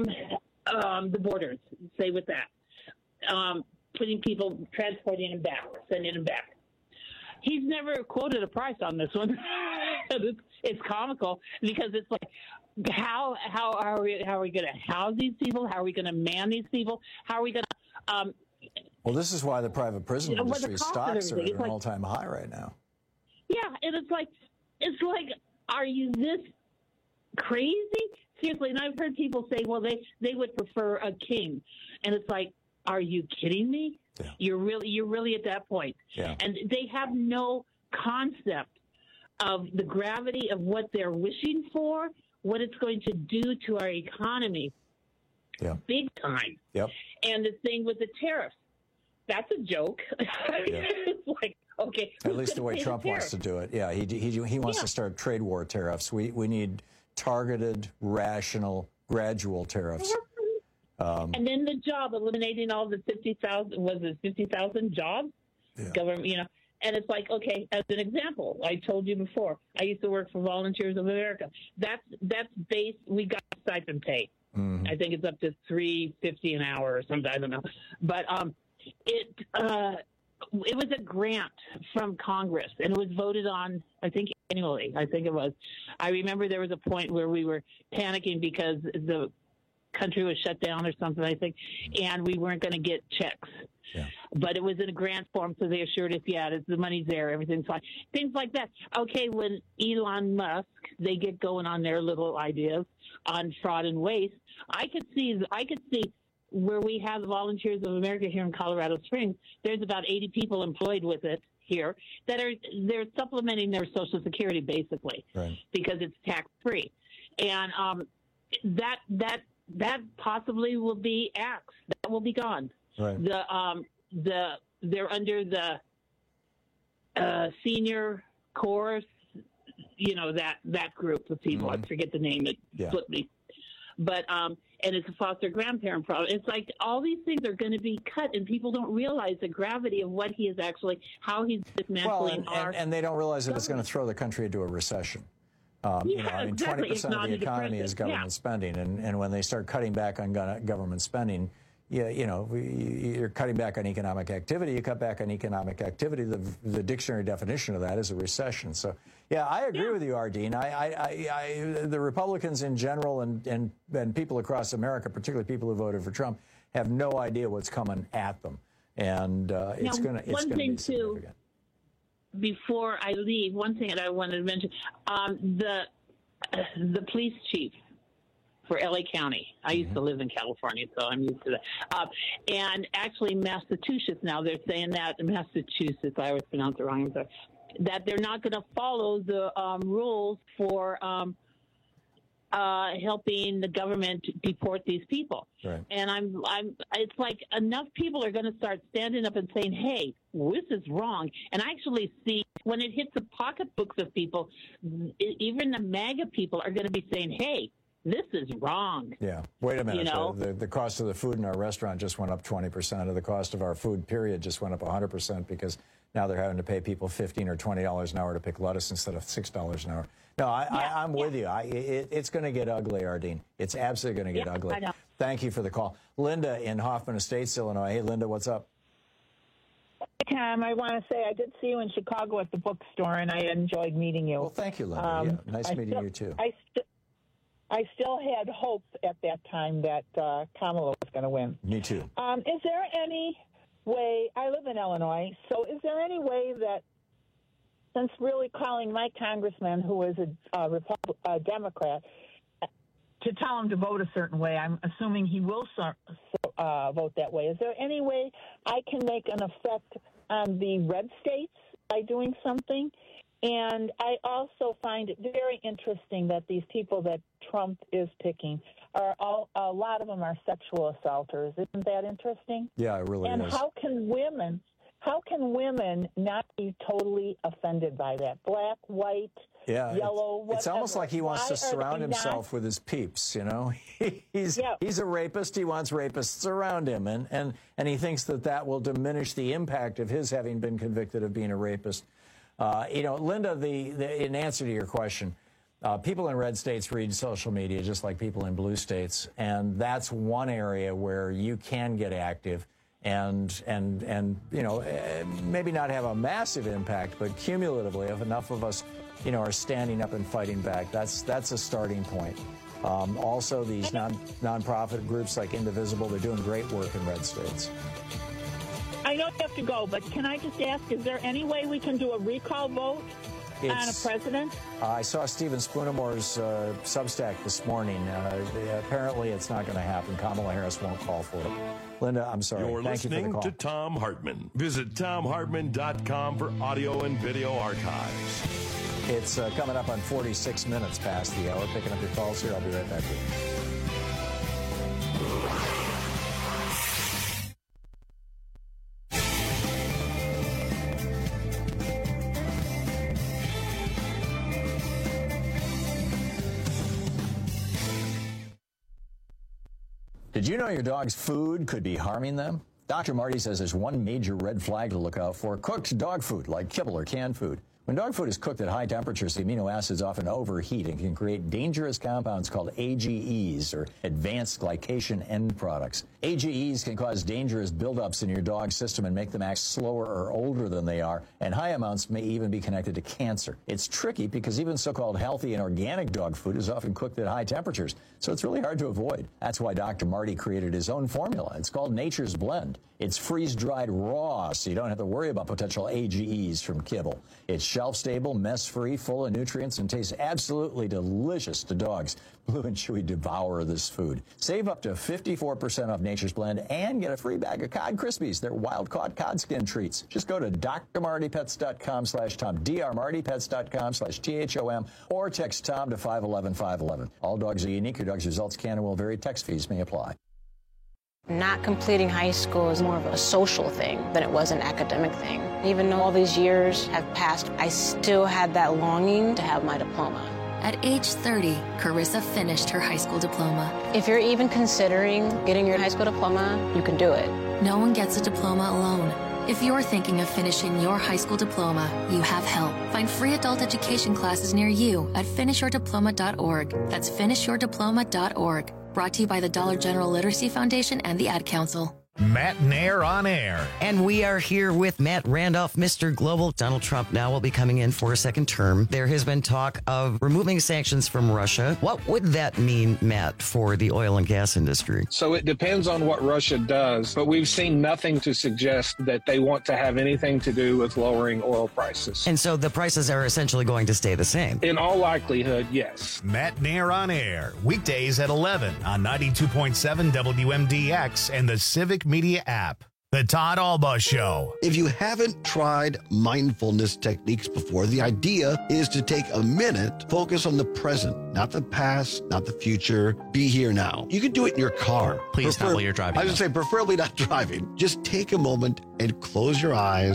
borders, say with that, putting people, transporting them back, sending them back. He's never quoted a price on this one. It's comical because it's like, how are we going to house these people? How are we going to man these people? How are we going to? Well, this is why the private prison industry stocks are at an all-time high right now. Yeah, and it's like, are you this crazy? Seriously, and I've heard people say, well, they would prefer a king, and it's like, are you kidding me? Yeah. You're really at that point. Yeah. And they have no concept of the gravity of what they're wishing for, what it's going to do to our economy. Yeah. Big time. Yep. And the thing with the tariffs, that's a joke. It's like, okay. At least the way Trump wants to do it. Yeah, he wants to start trade war tariffs. We need targeted, rational, gradual tariffs. And then the job, eliminating all the 50,000 jobs? Yeah. Government, and it's like, okay, as an example, I told you before, I used to work for Volunteers of America. That's based, we got stipend pay. Mm-hmm. I think it's up to $3.50 an hour or something, I don't know. But it was a grant from Congress, and it was voted on, I think, annually. I think it was. I remember there was a point where we were panicking because the country was shut down or something, I think, and we weren't going to get checks. Yeah. But it was in a grant form, so they assured us, the money's there, everything's fine. Things like that. Okay, when Elon Musk, they get going on their little ideas on fraud and waste, I could see where we have the Volunteers of America here in Colorado Springs, there's about 80 people employed with it here they're supplementing their Social Security basically, right, because it's tax free. And that possibly will be axed. That will be gone. Right. They're under the senior course, that group of people. I forget the name. It slipped me. But and it's a foster grandparent problem. It's like all these things are going to be cut, and people don't realize the gravity of what he is actually, how he's dismantling and they don't realize that it's going to throw the country into a recession. 20% of the economy is government spending, and when they start cutting back on government spending, you're cutting back on economic activity. You cut back on economic activity. The dictionary definition of that is a recession. So, I agree with you, Ardeen. The Republicans in general and people across America, particularly people who voted for Trump, have no idea what's coming at them, and it's going to be significant. Before I leave, one thing that I wanted to mention, the police chief for LA County. I used to live in California, so I'm used to that. And actually, Massachusetts now, they're saying that in Massachusetts, I always pronounce it wrong, that they're not going to follow the rules for helping the government deport these people. Right. And it's like enough people are going to start standing up and saying, hey, this is wrong. And I actually see when it hits the pocketbooks of people, even the MAGA people are going to be saying, hey, this is wrong. Yeah. Wait a minute. You know? The cost of the food in our restaurant just went up 20%, or the cost of our food, period, just went up 100% because now they're having to pay people $15 or $20 an hour to pick lettuce instead of $6 an hour. No, I'm with you. It's going to get ugly, Ardeen. It's absolutely going to get ugly. I know. Thank you for the call. Linda in Hoffman Estates, Illinois. Hey, Linda, what's up? Hey, Tom, I want to say I did see you in Chicago at the bookstore, and I enjoyed meeting you. Well, thank you, Linda. Nice meeting you, too. I still had hope at that time that Kamala was going to win. Me too. Is there any way, I live in Illinois, so is there any way that, since really calling my congressman, who is a Democrat, to tell him to vote a certain way, I'm assuming he will vote that way. Is there any way I can make an effect on the red states by doing something? And I also find it very interesting that these people that Trump is picking are a lot of them are sexual assaulters. Isn't that interesting? Yeah, it really and is. How can women not be totally offended by that? Black, white, yellow, whatever. It's almost like he wants to surround himself with his peeps, you know? He's a rapist. He wants rapists around him. And he thinks that will diminish the impact of his having been convicted of being a rapist. Linda, in answer to your question, people in red states read social media just like people in blue states. And that's one area where you can get active and maybe not have a massive impact, but cumulatively, if enough of us, are standing up and fighting back, that's a starting point. Also, these nonprofit groups like Indivisible, they're doing great work in red states. I know you have to go, but can I just ask, is there any way we can do a recall vote on a president? I saw Stephen Spoonamore's Substack this morning. Apparently, it's not going to happen. Kamala Harris won't call for it. Linda, I'm sorry. You're Thank you for the listening call. to Tom Hartman. Visit TomHartman.com for audio and video archives. It's coming up on 46 minutes past the hour. Picking up your calls here. I'll be right back with you. Did you know your dog's food could be harming them? Dr. Marty says there's one major red flag to look out for: cooked dog food like kibble or canned food. When dog food is cooked at high temperatures, the amino acids often overheat and can create dangerous compounds called AGEs, or advanced glycation end products. AGEs can cause dangerous buildups in your dog's system and make them act slower or older than they are, and high amounts may even be connected to cancer. It's tricky because even so-called healthy and organic dog food is often cooked at high temperatures, so it's really hard to avoid. That's why Dr. Marty created his own formula. It's called Nature's Blend. It's freeze-dried raw, so you don't have to worry about potential AGEs from kibble. It's shelf-stable, mess-free, full of nutrients, and tastes absolutely delicious to dogs. Blue and Chewy devour this food. Save up to 54% off Nature's Blend and get a free bag of Cod Krispies. They're wild-caught cod skin treats. Just go to drmartypets.com/Tom, drmartypets.com/THOM, or text Tom to 511-511. All dogs are unique. Your dog's results can and will vary. Text fees may apply. Not completing high school is more of a social thing than it was an academic thing. Even though all these years have passed, I still had that longing to have my diploma. At age 30, Carissa finished her high school diploma. If you're even considering getting your high school diploma, you can do it. No one gets a diploma alone. If you're thinking of finishing your high school diploma, you have help. Find free adult education classes near you at finishyourdiploma.org. That's finishyourdiploma.org. Brought to you by the Dollar General Literacy Foundation and the Ad Council. Matt Nair on air. And we are here with Matt Randolph, Mr. Global. Donald Trump now will be coming in for a second term. There has been talk of removing sanctions from Russia. What would that mean, Matt, for the oil and gas industry? So it depends on what Russia does, but we've seen nothing to suggest that they want to have anything to do with lowering oil prices. And so the prices are essentially going to stay the same? In all likelihood, yes. Matt Nair on air, weekdays at 11 on 92.7 WMDX and the Civic Media app. The Todd Alba Show. If you haven't tried mindfulness techniques before, the idea is to take a minute, focus on the present, not the past, not the future. Be here now. You can do it in your car. Please not while you're driving. I would say preferably not driving. Just take a moment and close your eyes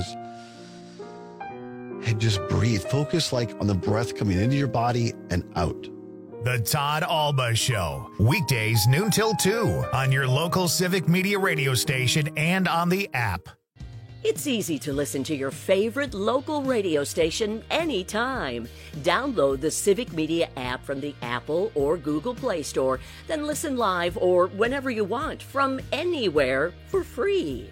and just breathe. Focus like on the breath coming into your body and out. The Todd Alba Show, weekdays noon till 2 on your local Civic Media radio station and on the app. It's easy to listen to your favorite local radio station anytime. Download the Civic Media app from the Apple or Google Play Store, then listen live or whenever you want from anywhere for free.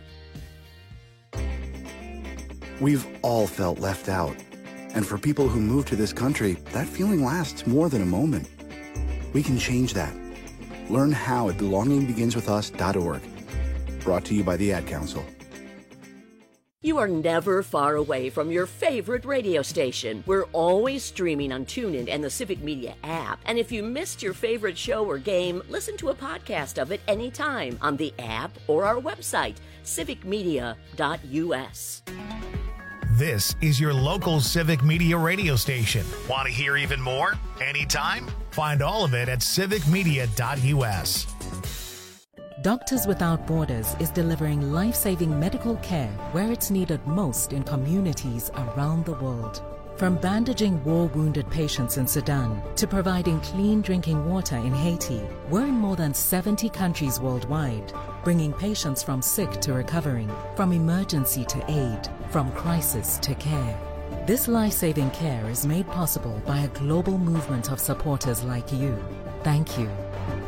We've all felt left out. And for people who move to this country, that feeling lasts more than a moment. We can change that. Learn how at belongingbeginswithus.org. Brought to you by the Ad Council. You are never far away from your favorite radio station. We're always streaming on TuneIn and the Civic Media app. And if you missed your favorite show or game, listen to a podcast of it anytime on the app or our website, civicmedia.us. This is your local Civic Media radio station. Want to hear even more? Anytime? Find all of it at civicmedia.us. Doctors Without Borders is delivering life-saving medical care where it's needed most in communities around the world. From bandaging war-wounded patients in Sudan to providing clean drinking water in Haiti, we're in more than 70 countries worldwide, bringing patients from sick to recovering, from emergency to aid, from crisis to care. This life-saving care is made possible by a global movement of supporters like you. Thank you.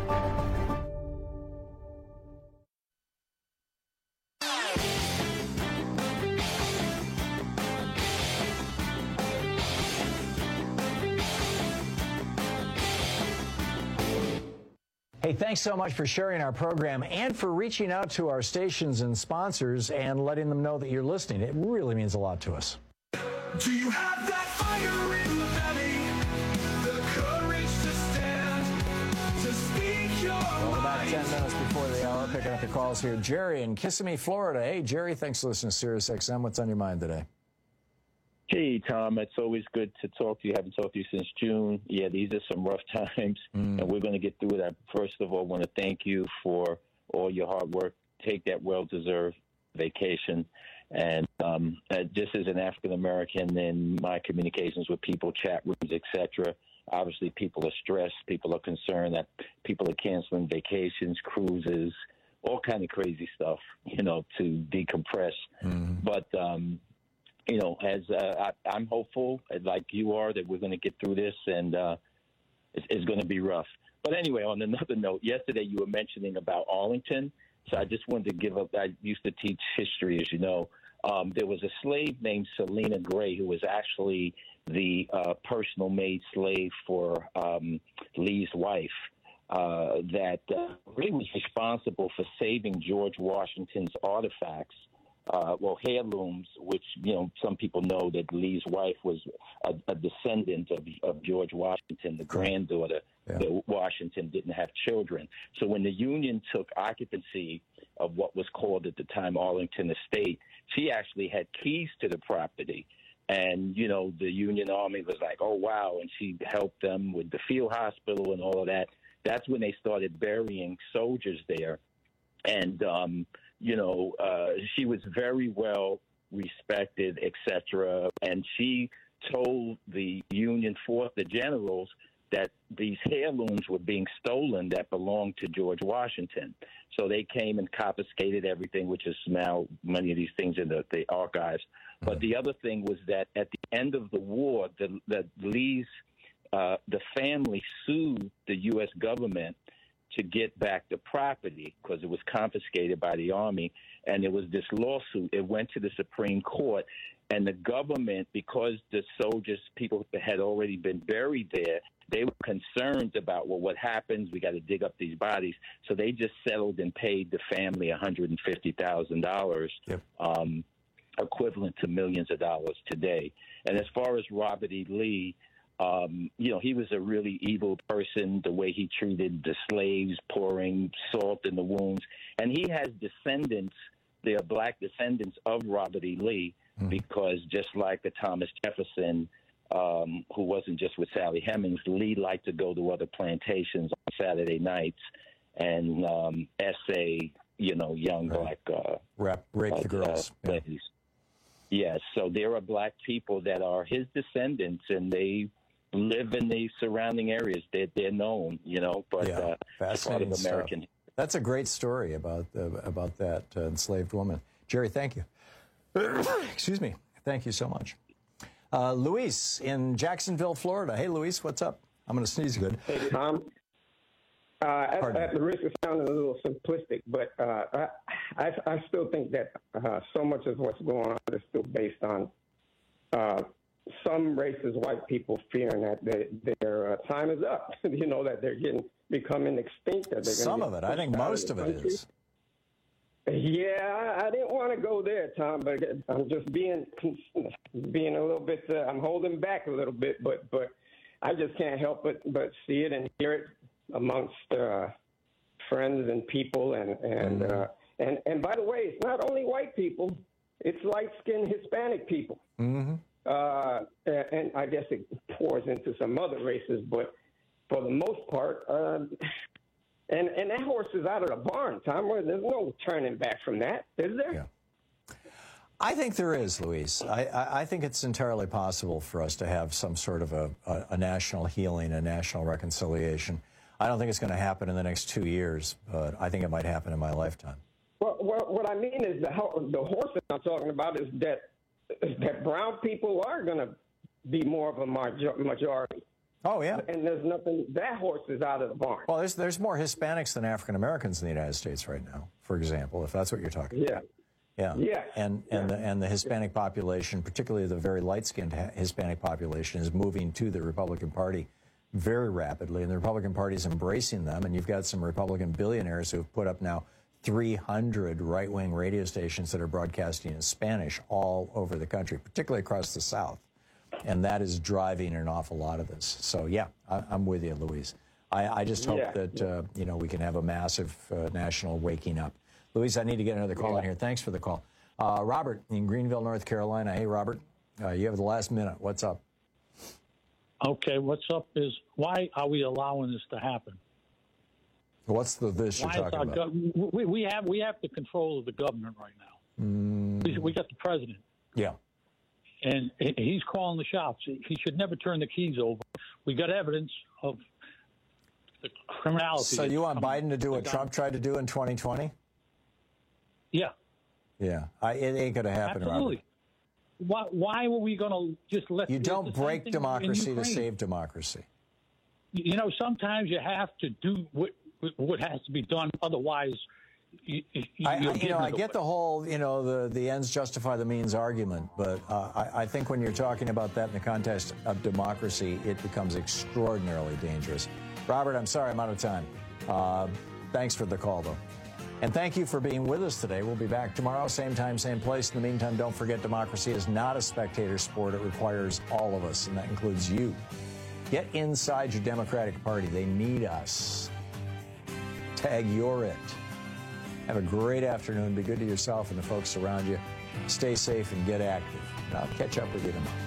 Hey, thanks so much for sharing our program and for reaching out to our stations and sponsors and letting them know that you're listening. It really means a lot to us. Do you have that fire in the belly? The courage to stand, to speak your mind? About 10 minutes before the hour, picking up the calls here. Jerry in Kissimmee, Florida. Hey, Jerry, thanks for listening to Sirius XM. What's on your mind today? Hey, Tom, it's always good to talk to you. I haven't talked to you since June. Yeah, these are some rough times, and we're going to get through it. I, first of all, want to thank you for all your hard work. Take that well-deserved vacation. And just as an African-American in my communications with people, chat rooms, etc., obviously people are stressed. People are concerned that people are canceling vacations, cruises, all kind of crazy stuff, you know, to decompress. But you know, as I'm hopeful, like you are, that we're going to get through this, and it's going to be rough. But anyway, on another note, yesterday you were mentioning about Arlington, so I just wanted to give up. I used to teach history, as you know. There was a slave named Selina Gray who was actually the personal maid slave for Lee's wife that really was responsible for saving George Washington's artifacts. Heirlooms, which, you know, some people know that Lee's wife was a descendant of George Washington, the granddaughter. That Washington didn't have children. So when the Union took occupancy of what was called at the time Arlington Estate, she actually had keys to the property. And, you know, the Union Army was like, oh, wow. And she helped them with the field hospital and all of that. That's when they started burying soldiers there. And, you know, she was very well respected, etc. And she told the Union force, the generals, that these heirlooms were being stolen that belonged to George Washington. So they came and confiscated everything, which is now many of these things in the archives. But the other thing was that at the end of the war, the family sued the U.S. government to get back the property because it was confiscated by the Army. And it was this lawsuit. It went to the Supreme Court. And the government, because the soldiers, people had already been buried there, they were concerned about, well, what happens? We got to dig up these bodies. So they just settled and paid the family $150,000, equivalent to millions of dollars today. And as far as Robert E. Lee, you know, he was a really evil person, the way he treated the slaves, pouring salt in the wounds. And he has descendants, they are black descendants of Robert E. Lee, because just like the Thomas Jefferson, who wasn't just with Sally Hemings, Lee liked to go to other plantations on Saturday nights and essay, you know, young black rape the girls. Ladies. Yes, so there are black people that are his descendants, and they live in the surrounding areas. They're known, but it's part of American. Stuff. That's a great story about that enslaved woman. Jerry, thank you. Excuse me. Thank you so much. Luis in Jacksonville, Florida. Hey, Luis, what's up? I'm going to sneeze good. Hey, Tom. At the risk of sounding a little simplistic, but I still think that so much of what's going on is still based on some racist white people fearing that their time is up. That they're becoming extinct. That they're some of it. I think most of it is. Yeah, I didn't want to go there, Tom, but I'm just being a little bit. I'm holding back a little bit, but I just can't help but see it and hear it amongst friends and people, and by the way, it's not only white people; it's light-skinned Hispanic people. Mm-hmm. And I guess it pours into some other races, but for the most part. And that horse is out of the barn, Tom. There's no turning back from that, is there? Yeah. I think there is, Luis. I think it's entirely possible for us to have some sort of a national healing, a national reconciliation. I don't think it's going to happen in the next 2 years, but I think it might happen in my lifetime. Well, what I mean is the horse that I'm talking about is that brown people are going to be more of a majority. Oh, yeah. And there's nothing, that horse is out of the barn. Well, there's more Hispanics than African Americans in the United States right now, for example, if that's what you're talking about. Yeah. Yeah. And the Hispanic population, particularly the very light-skinned Hispanic population, is moving to the Republican Party very rapidly, and the Republican Party is embracing them. And you've got some Republican billionaires who have put up now 300 right-wing radio stations that are broadcasting in Spanish all over the country, particularly across the South. And that is driving an awful lot of this. So, yeah, I'm with you, Luis. I just hope that, we can have a massive national waking up. Luis, I need to get another call on here. Thanks for the call. Robert in Greenville, North Carolina. Hey, Robert, you have the last minute. What's up? Okay, what's up is why are we allowing this to happen? What's this you're talking about? We have the control of the government right now. We got the president. Yeah. And he's calling the shots. He should never turn the keys over. We got evidence of the criminality. So you want Biden to do what Trump tried to do in 2020? Yeah. Yeah. It ain't going to happen, Absolutely. Robert. Why were we going to just let... You don't break democracy to save democracy. Sometimes you have to do what has to be done. Otherwise... I get the whole, the ends justify the means argument, but I think when you're talking about that in the context of democracy, it becomes extraordinarily dangerous. Robert, I'm sorry I'm out of time. Thanks for the call, though. And thank you for being with us today. We'll be back tomorrow, same time, same place. In the meantime, don't forget democracy is not a spectator sport. It requires all of us, and that includes you. Get inside your Democratic Party. They need us. Tag you're it. Have a great afternoon. Be good to yourself and the folks around you. Stay safe and get active. And I'll catch up with you tomorrow.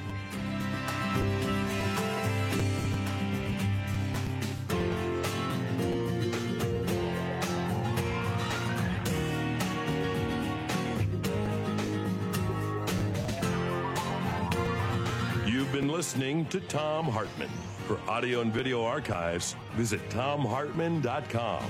You've been listening to Thom Hartmann. For audio and video archives, visit ThomHartmann.com.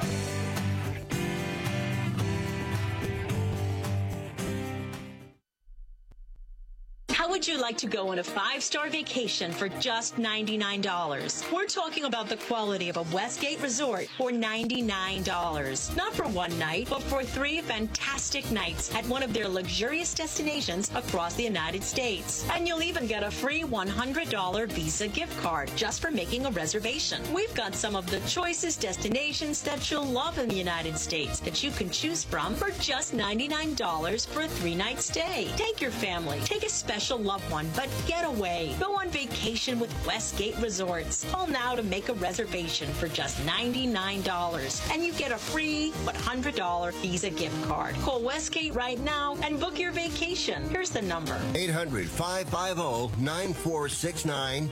How would you like to go on a 5-star vacation for just $99? We're talking about the quality of a Westgate resort for $99. Not for one night, but for 3 fantastic nights at one of their luxurious destinations across the United States. And you'll even get a free $100 Visa gift card just for making a reservation. We've got some of the choicest destinations that you'll love in the United States that you can choose from for just $99 for a 3-night stay. Take your family. Take a special loved one, but get away. Go on vacation with Westgate Resorts. Call now to make a reservation for just $99, and you get a free $100 Visa gift card. Call Westgate right now and book your vacation. Here's the number. 800-550-9469.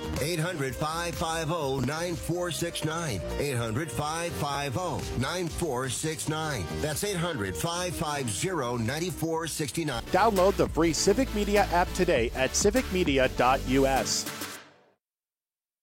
800-550-9469. 800-550-9469. That's 800-550-9469. Download the free Civic Media app today at civicmedia.us.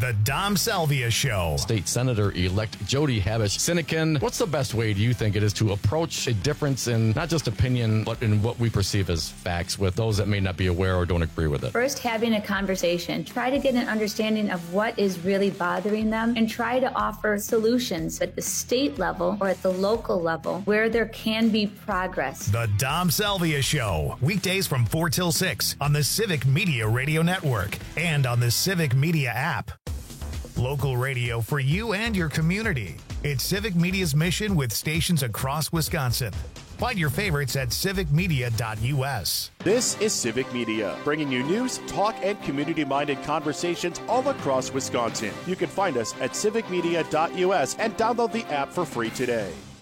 The Dom Salvia Show. State Senator-elect Jody Habush-Sinekin, what's the best way, do you think, it is to approach a difference in not just opinion, but in what we perceive as facts with those that may not be aware or don't agree with it? First, having a conversation. Try to get an understanding of what is really bothering them and try to offer solutions at the state level or at the local level where there can be progress. The Dom Salvia Show, weekdays from 4 till 6 on the Civic Media Radio Network and on the Civic Media app. Local radio for you and your community. It's Civic Media's mission with stations across Wisconsin. Find your favorites at civicmedia.us. This is Civic Media, bringing you news, talk, and community-minded conversations all across Wisconsin. You can find us at civicmedia.us and download the app for free today.